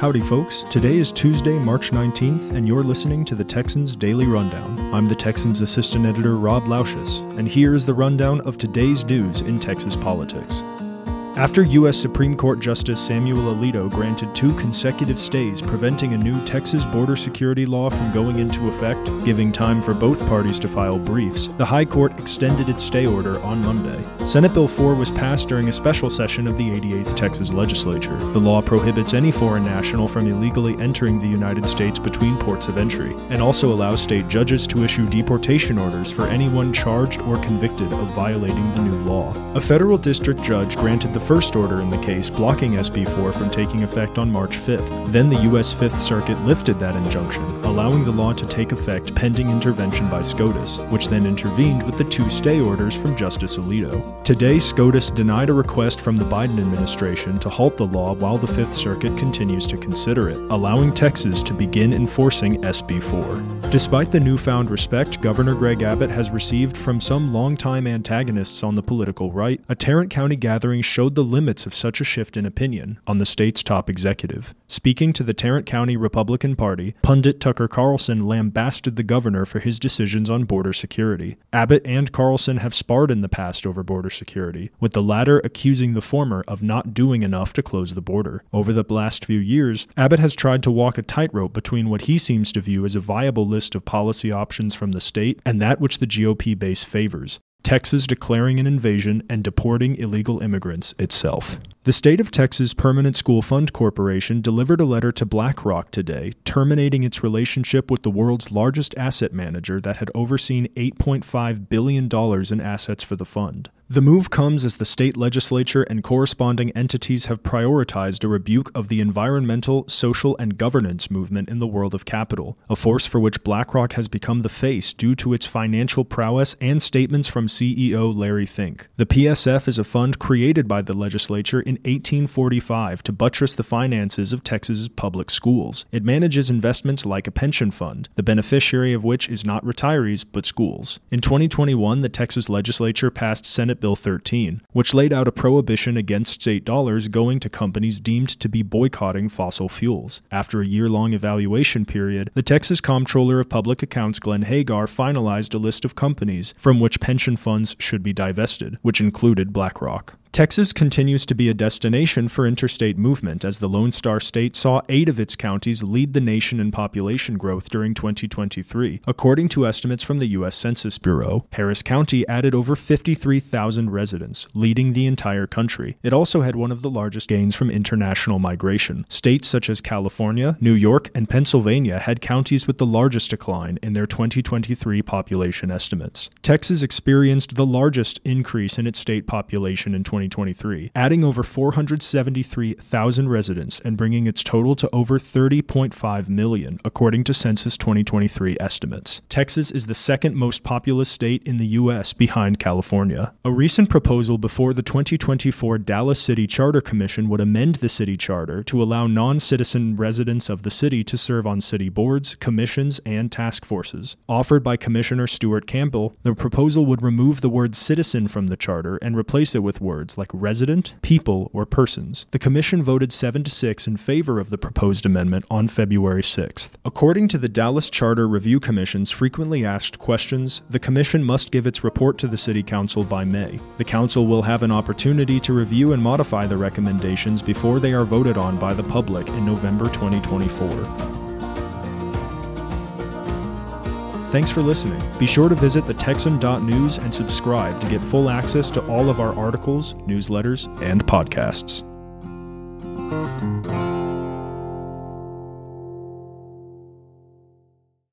Howdy folks, today is Tuesday, March 19th, and you're listening to the Texans Daily Rundown. I'm the Texans Assistant Editor Rob Lausches, and here is the rundown of today's news in Texas politics. After U.S. Supreme Court Justice Samuel Alito granted 2 consecutive stays preventing a new Texas border security law from going into effect, giving time for both parties to file briefs, the High Court extended its stay order on Monday. Senate Bill 4 was passed during a special session of the 88th Texas Legislature. The law prohibits any foreign national from illegally entering the United States between ports of entry, and also allows state judges to issue deportation orders for anyone charged or convicted of violating the new law. A federal district judge granted the first order in the case blocking SB 4 from taking effect on March 5th. Then the U.S. Fifth Circuit lifted that injunction, allowing the law to take effect pending intervention by SCOTUS, which then intervened with the 2 stay orders from Justice Alito. Today, SCOTUS denied a request from the Biden administration to halt the law while the Fifth Circuit continues to consider it, allowing Texas to begin enforcing SB 4. Despite the newfound respect Governor Greg Abbott has received from some longtime antagonists on the political right, a Tarrant County gathering showed the limits of such a shift in opinion on the state's top executive. Speaking to the Tarrant County Republican Party, pundit Tucker Carlson lambasted the governor for his decisions on border security. Abbott and Carlson have sparred in the past over border security, with the latter accusing the former of not doing enough to close the border. Over the last few years, Abbott has tried to walk a tightrope between what he seems to view as a viable list of policy options from the state and that which the GOP base favors. Texas declaring an invasion and deporting illegal immigrants itself. The State of Texas Permanent School Fund Corporation delivered a letter to BlackRock today, terminating its relationship with the world's largest asset manager that had overseen $8.5 billion in assets for the fund. The move comes as the state legislature and corresponding entities have prioritized a rebuke of the environmental, social, and governance movement in the world of capital, a force for which BlackRock has become the face due to its financial prowess and statements from CEO Larry Fink. The PSF is a fund created by the legislature in 1845 to buttress the finances of Texas's public schools. It manages investments like a pension fund, the beneficiary of which is not retirees but schools. In 2021, the Texas legislature passed Senate Bill 13, which laid out a prohibition against state dollars going to companies deemed to be boycotting fossil fuels. After a year-long evaluation period, the Texas Comptroller of Public Accounts Glenn Hagar finalized a list of companies from which pension funds should be divested, which included BlackRock. Texas continues to be a destination for interstate movement as the Lone Star State saw 8 of its counties lead the nation in population growth during 2023. According to estimates from the U.S. Census Bureau, Harris County added over 53,000 residents, leading the entire country. It also had one of the largest gains from international migration. States such as California, New York, and Pennsylvania had counties with the largest decline in their 2023 population estimates. Texas experienced the largest increase in its state population in 2023, adding over 473,000 residents and bringing its total to over 30.5 million, according to Census 2023 estimates. Texas is the second most populous state in the U.S. behind California. A recent proposal before the 2024 Dallas City Charter Commission would amend the city charter to allow non-citizen residents of the city to serve on city boards, commissions, and task forces. Offered by Commissioner Stuart Campbell, the proposal would remove the word citizen from the charter and replace it with words like resident, people, or persons. The commission voted 7-6 in favor of the proposed amendment on February 6th. According to the Dallas Charter Review Commission's frequently asked questions, the commission must give its report to the City Council by May. The council will have an opportunity to review and modify the recommendations before they are voted on by the public in November 2024. Thanks for listening. Be sure to visit thetexan.news and subscribe to get full access to all of our articles, newsletters, and podcasts.